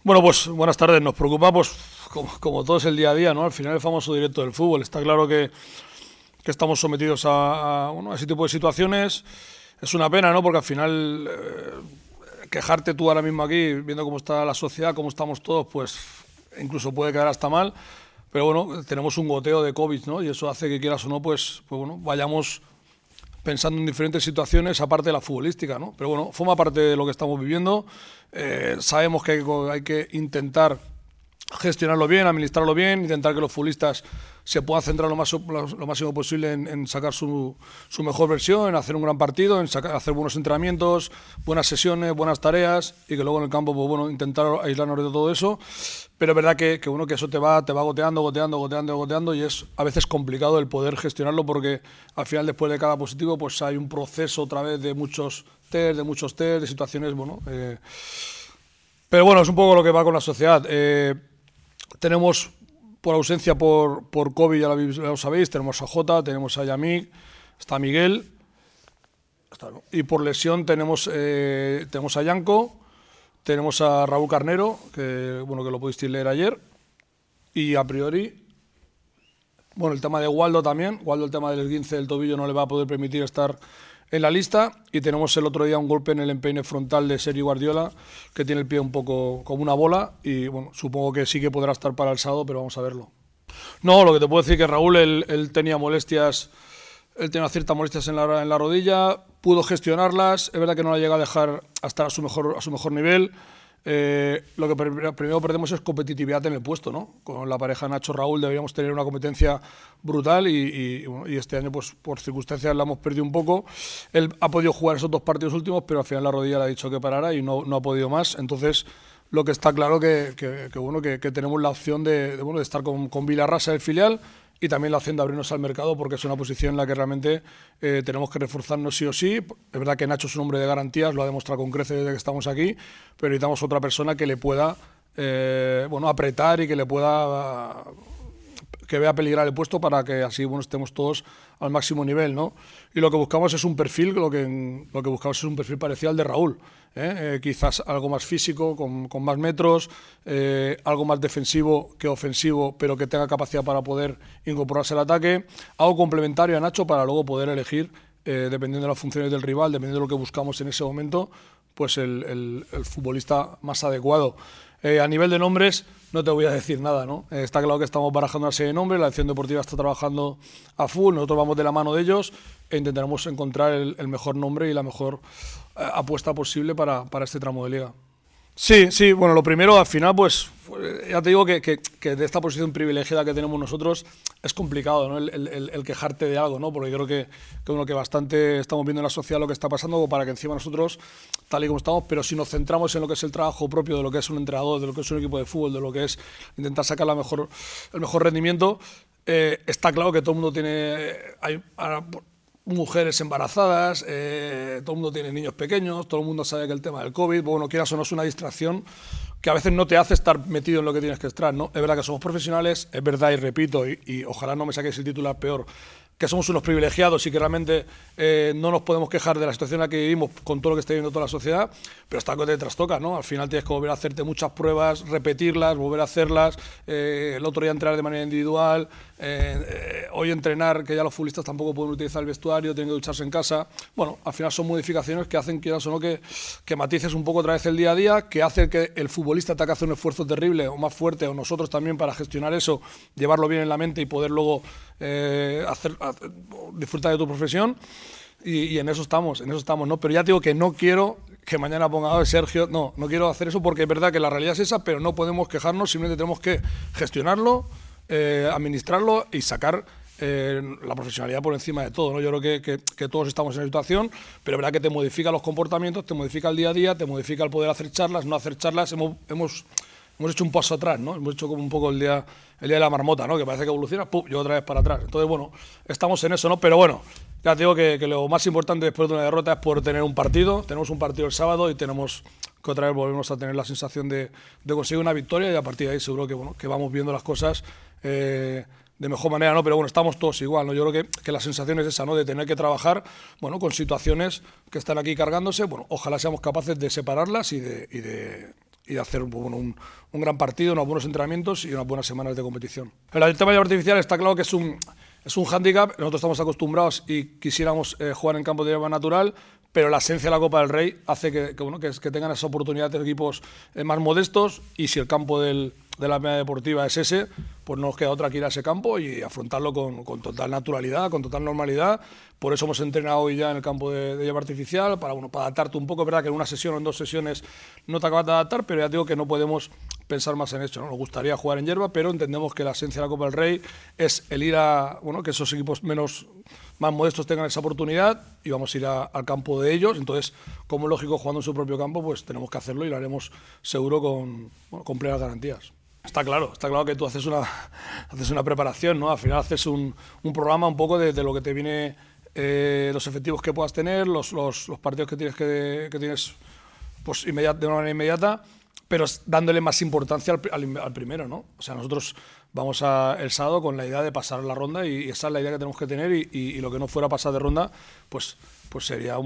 Bueno, pues buenas tardes. Nos preocupa, pues, como todo es el día a día, ¿no? Al final el famoso directo del fútbol. Está claro que estamos sometidos a ese tipo de situaciones. Es una pena, ¿no? Porque al final quejarte tú ahora mismo aquí, viendo cómo está la sociedad, cómo estamos todos, pues incluso puede quedar hasta mal. Pero bueno, tenemos un goteo de COVID, ¿no? Y eso hace que, quieras o no, pues bueno, vayamos pensando en diferentes situaciones aparte de la futbolística, ¿no? Pero bueno, forma parte de lo que estamos viviendo. Sabemos que hay que intentar gestionarlo bien, administrarlo bien, intentar que los futbolistas se puedan centrar lo máximo posible en sacar su mejor versión, en hacer un gran partido, en hacer buenos entrenamientos, buenas sesiones, buenas tareas, y que luego en el campo, pues bueno, intentar aislarnos de todo eso. Pero es verdad que eso te va goteando, y es a veces complicado el poder gestionarlo, porque al final, después de cada positivo, pues hay un proceso otra vez de muchos test, de situaciones, bueno. Pero bueno, es un poco lo que va con la sociedad. Tenemos por ausencia por COVID, ya lo sabéis, tenemos a Jota, tenemos a Yamik, está Miguel, y por lesión tenemos a Yanko, tenemos a Raúl Carnero, que lo pudisteis leer ayer, y a priori, bueno, el tema de Waldo también. Waldo, el tema del esguince del tobillo no le va a poder permitir estar en la lista, y tenemos el otro día un golpe en el empeine frontal de Sergi Guardiola, que tiene el pie un poco como una bola, y bueno, supongo que sí que podrá estar para el sábado, pero vamos a verlo. No, lo que te puedo decir es que Raúl, él tenía molestias, él tenía ciertas molestias en la rodilla, pudo gestionarlas, es verdad que no la llega a dejar hasta a su mejor nivel. Lo que primero perdemos es competitividad en el puesto, ¿no? Con la pareja Nacho-Raúl deberíamos tener una competencia brutal, y este año, pues por circunstancias, la hemos perdido un poco. Él ha podido jugar esos dos partidos últimos, pero al final la rodilla le ha dicho que parara y no ha podido más. Entonces, lo que está claro que tenemos la opción de estar con Vilarrasa, el filial, y también la opción de abrirnos al mercado, porque es una posición en la que realmente tenemos que reforzarnos sí o sí. Es verdad que Nacho es un hombre de garantías, lo ha demostrado con creces desde que estamos aquí, pero necesitamos otra persona que le pueda apretar y que le pueda que vea peligrar el puesto, para que así estemos todos al máximo nivel, ¿no? Y lo que buscamos es un perfil, lo que buscamos es un perfil parecido al de Raúl, quizás algo más físico, con más metros, algo más defensivo que ofensivo, pero que tenga capacidad para poder incorporarse al ataque, algo complementario a Nacho, para luego poder elegir, dependiendo de las funciones del rival, dependiendo de lo que buscamos en ese momento, pues el futbolista más adecuado. A nivel de nombres, no te voy a decir nada, ¿no? Está claro que estamos barajando una serie de nombres, la dirección deportiva está trabajando a full, nosotros vamos de la mano de ellos e intentaremos encontrar el mejor nombre y la mejor apuesta posible para este tramo de liga. Sí, bueno, lo primero, al final, pues ya te digo que de esta posición privilegiada que tenemos nosotros es complicado, ¿no? el quejarte de algo, ¿no? Porque yo creo que bastante estamos viendo en la sociedad lo que está pasando, para que encima nosotros, tal y como estamos, pero si nos centramos en lo que es el trabajo propio de lo que es un entrenador, de lo que es un equipo de fútbol, de lo que es intentar sacar el mejor rendimiento, está claro que todo el mundo tiene... Hay mujeres embarazadas, todo el mundo tiene niños pequeños, todo el mundo sabe que el tema del COVID, bueno, quieras o no, es una distracción que a veces no te hace estar metido en lo que tienes que estar, ¿no? Es verdad que somos profesionales, es verdad, y repito, y ojalá no me saquéis el titular peor, que somos unos privilegiados y que realmente no nos podemos quejar de la situación en la que vivimos con todo lo que está viviendo toda la sociedad, pero está que te trastoca, ¿no? Al final tienes que volver a hacerte muchas pruebas, repetirlas, volver a hacerlas, el otro día entrenar de manera individual, hoy entrenar, que ya los futbolistas tampoco pueden utilizar el vestuario, tienen que ducharse en casa. Bueno, al final son modificaciones que hacen, quieras o no, que matices un poco otra vez el día a día, que hace que el futbolista tenga que hacer un esfuerzo terrible o más fuerte, o nosotros también, para gestionar eso, llevarlo bien en la mente y poder luego disfrutar de tu profesión, y en eso estamos, ¿no? Pero ya te digo que no quiero que mañana ponga Sergio, no quiero hacer eso, porque es verdad que la realidad es esa, pero no podemos quejarnos, simplemente tenemos que gestionarlo, administrarlo y sacar la profesionalidad por encima de todo, ¿no? Yo creo que todos estamos en esa situación, pero es verdad que te modifica los comportamientos, te modifica el día a día, te modifica el poder hacer charlas, no hacer charlas. Hemos hecho un paso atrás, ¿no? Hemos hecho como un poco el día de la marmota, ¿no? Que parece que evoluciona, ¡pum!, y otra vez para atrás. Entonces, bueno, estamos en eso, ¿no? Pero bueno, ya te digo que lo más importante después de una derrota es poder tener un partido. Tenemos un partido el sábado y tenemos que otra vez volvemos a tener la sensación de conseguir una victoria, y a partir de ahí seguro que vamos viendo las cosas de mejor manera, ¿no? Pero bueno, estamos todos igual, ¿no? Yo creo que la sensación es esa, ¿no? De tener que trabajar, bueno, con situaciones que están aquí cargándose. Bueno, ojalá seamos capaces de separarlas y de y hacer un gran partido, unos buenos entrenamientos y unas buenas semanas de competición. El tema de artificial está claro que es un hándicap. Nosotros estamos acostumbrados y quisiéramos jugar en campo de hierba natural, pero la esencia de la Copa del Rey hace que tengan esa oportunidad de equipos más modestos, y si el campo de la media deportiva es ese, pues no nos queda otra que ir a ese campo y afrontarlo con total naturalidad, con total normalidad. Por eso hemos entrenado hoy ya en el campo de hierba artificial, para adaptarte un poco. Es verdad que en una sesión o en 2 sesiones no te acabas de adaptar, pero ya digo que no podemos pensar más en esto, ¿no? Nos gustaría jugar en hierba, pero entendemos que la esencia de la Copa del Rey es el ir a, que esos equipos más modestos tengan esa oportunidad, y vamos a ir al campo de ellos. Entonces, como es lógico, jugando en su propio campo, pues tenemos que hacerlo, y lo haremos seguro con plenas garantías. Está claro que tú haces una preparación, ¿no? Al final haces un programa un poco de lo que te viene, los efectivos que puedas tener, los partidos que tienes pues, de una manera inmediata, pero dándole más importancia al primero, ¿no? O sea, nosotros vamos el sábado con la idea de pasar la ronda, y esa es la idea que tenemos que tener, y lo que no fuera pasar de ronda, pues sería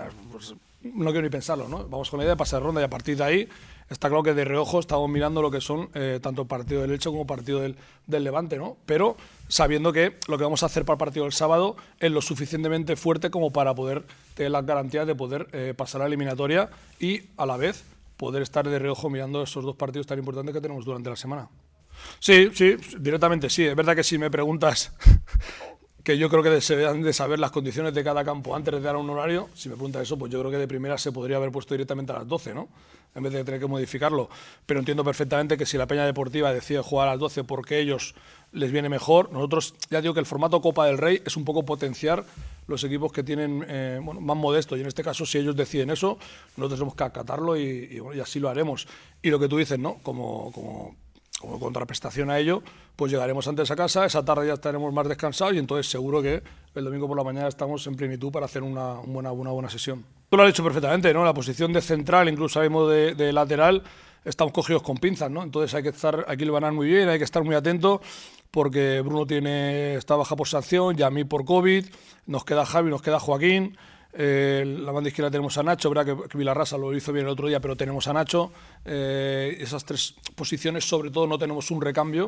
no quiero ni pensarlo, ¿no? Vamos con la idea de pasar de ronda, y a partir de ahí está claro que de reojo estamos mirando lo que son tanto el partido del Elche como el partido del Levante, ¿no? Pero sabiendo que lo que vamos a hacer para el partido del sábado es lo suficientemente fuerte como para poder tener las garantías de poder pasar a la eliminatoria, y a la vez poder estar de reojo mirando esos 2 partidos tan importantes que tenemos durante la semana. Sí, directamente sí. Es verdad que si me preguntas que yo creo que se deben de saber las condiciones de cada campo antes de dar un horario, si me preguntas eso, pues yo creo que de primera se podría haber puesto directamente a las 12, ¿no? En vez de tener que modificarlo. Pero entiendo perfectamente que si la Peña Deportiva decide jugar a las 12 porque a ellos les viene mejor, nosotros, ya digo que el formato Copa del Rey es un poco potenciar los equipos que tienen más modestos, y en este caso, si ellos deciden eso, nosotros tenemos que acatarlo, y así lo haremos. Y lo que tú dices, ¿no? Como contraprestación a ello, pues llegaremos antes a casa, esa tarde ya estaremos más descansados, y entonces seguro que el domingo por la mañana estamos en plenitud para hacer una buena sesión. Tú lo has dicho perfectamente, ¿no? La posición de central, incluso sabemos de lateral, estamos cogidos con pinzas, ¿no? Entonces hay que hilvanar muy bien, hay que estar muy atento, porque Bruno está baja por sanción, Yamí por COVID, nos queda Javi, nos queda Joaquín. La banda izquierda tenemos a Nacho, verdad que Vilarrasa lo hizo bien el otro día, pero tenemos a Nacho. Esas 3 posiciones, sobre todo, no tenemos un recambio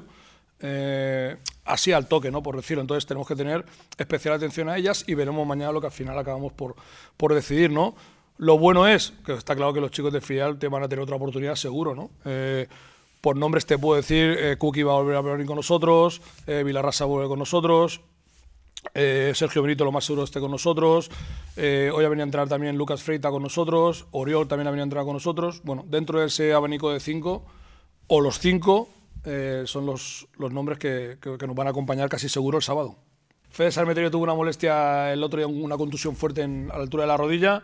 así al toque, ¿no? Por decirlo. Entonces tenemos que tener especial atención a ellas, y veremos mañana lo que al final acabamos por decidir, ¿no? Lo bueno es que está claro que los chicos de filial te van a tener otra oportunidad seguro, ¿no? Por nombres te puedo decir, Kuki va a volver a venir con nosotros, Vilarrasa vuelve con nosotros, Sergio Benito lo más seguro esté con nosotros, hoy ha venido a entrar también Lucas Freita con nosotros, Oriol también ha venido a entrar con nosotros. Bueno, dentro de ese abanico de 5, o los 5, son los nombres que nos van a acompañar casi seguro el sábado. Fede Sarmeterio tuvo una molestia el otro día, una contusión fuerte a la altura de la rodilla.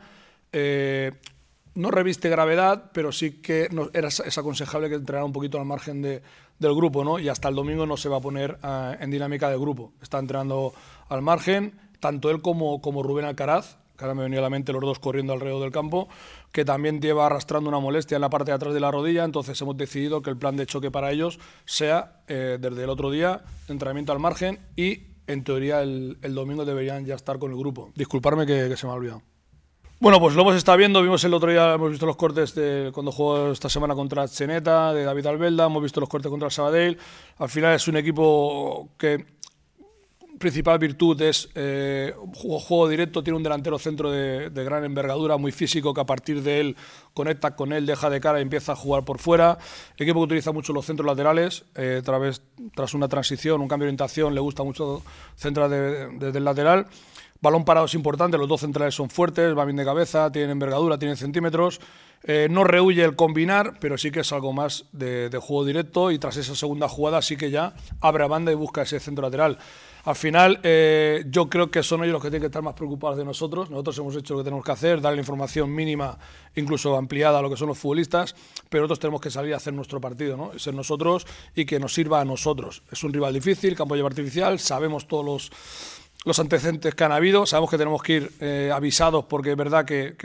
No reviste gravedad, pero sí que es aconsejable que entrenara un poquito al margen del grupo, ¿no? Y hasta el domingo no se va a poner en dinámica de grupo. Está entrenando al margen, tanto él como Rubén Alcaraz, que ahora me venía a la mente los 2 corriendo alrededor del campo, que también lleva arrastrando una molestia en la parte de atrás de la rodilla. Entonces hemos decidido que el plan de choque para ellos sea, desde el otro día, entrenamiento al margen, y en teoría el domingo deberían ya estar con el grupo. Disculparme que se me ha olvidado. Bueno, pues lo hemos estado viendo, vimos el otro día, hemos visto los cortes de cuando jugó esta semana contra Cheneta, de David Albelda, hemos visto los cortes contra el Sabadell. Al final es un equipo que principal virtud es juego directo, tiene un delantero centro de gran envergadura, muy físico, que a partir de él conecta con él, deja de cara y empieza a jugar por fuera. Equipo que utiliza mucho los centros laterales, tras una transición, un cambio de orientación, le gusta mucho centrar desde el lateral. Balón parado es importante, los 2 centrales son fuertes, van bien de cabeza, tienen envergadura, tienen centímetros. No rehuye el combinar, pero sí que es algo más de juego directo, y tras esa segunda jugada sí que ya abre a banda y busca ese centro lateral. Al final, yo creo que son ellos los que tienen que estar más preocupados de nosotros. Nosotros hemos hecho lo que tenemos que hacer, dar la información mínima, incluso ampliada, a lo que son los futbolistas, pero nosotros tenemos que salir a hacer nuestro partido, ¿no? Ser nosotros y que nos sirva a nosotros. Es un rival difícil, campo de hierba artificial, sabemos todos los antecedentes que han habido, sabemos que tenemos que ir avisados, porque es verdad que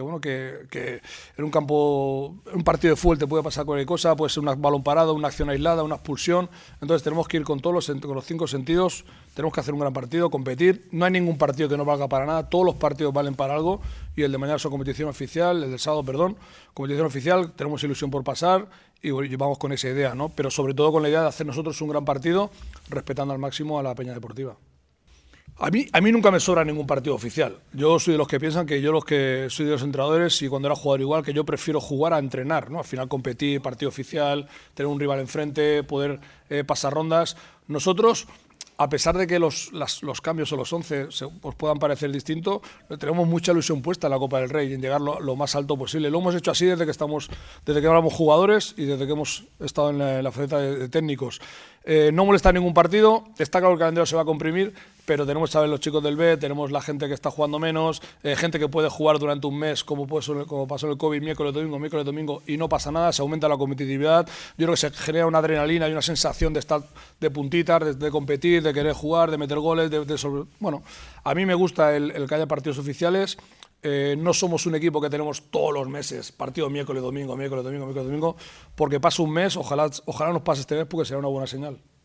en un campo, en un partido de fútbol te puede pasar cualquier cosa, puede ser un balón parado, una acción aislada, una expulsión. Entonces tenemos que ir con todos con los 5 sentidos, tenemos que hacer un gran partido, competir. No hay ningún partido que no valga para nada, todos los partidos valen para algo, y el de mañana es competición oficial, el del sábado, perdón, competición oficial, tenemos ilusión por pasar, y vamos con esa idea, ¿no? Pero sobre todo con la idea de hacer nosotros un gran partido, respetando al máximo a la Peña Deportiva. A mí nunca me sobra ningún partido oficial. Yo soy de los que piensan que yo soy de los entrenadores y cuando era jugador igual, que yo prefiero jugar a entrenar, ¿no? Al final competir, partido oficial, tener un rival enfrente, poder pasar rondas. Nosotros, a pesar de que los cambios o los 11 os puedan parecer distintos, tenemos mucha ilusión puesta en la Copa del Rey y en llegar lo más alto posible. Lo hemos hecho así desde que éramos jugadores y desde que hemos estado en la faceta de técnicos. No molesta ningún partido, está claro que el calendario se va a comprimir, pero tenemos, ¿sabes?, los chicos del B, tenemos la gente que está jugando menos, gente que puede jugar durante un mes, como pasó en el COVID, miércoles, domingo, y no pasa nada, se aumenta la competitividad. Yo creo que se genera una adrenalina y una sensación de estar de puntitas, de competir, de querer jugar, de meter goles, bueno, a mí me gusta el que haya partidos oficiales. No somos un equipo que tenemos todos los meses partido miércoles, domingo, porque pasa un mes, ojalá nos pase este mes porque será una buena señal.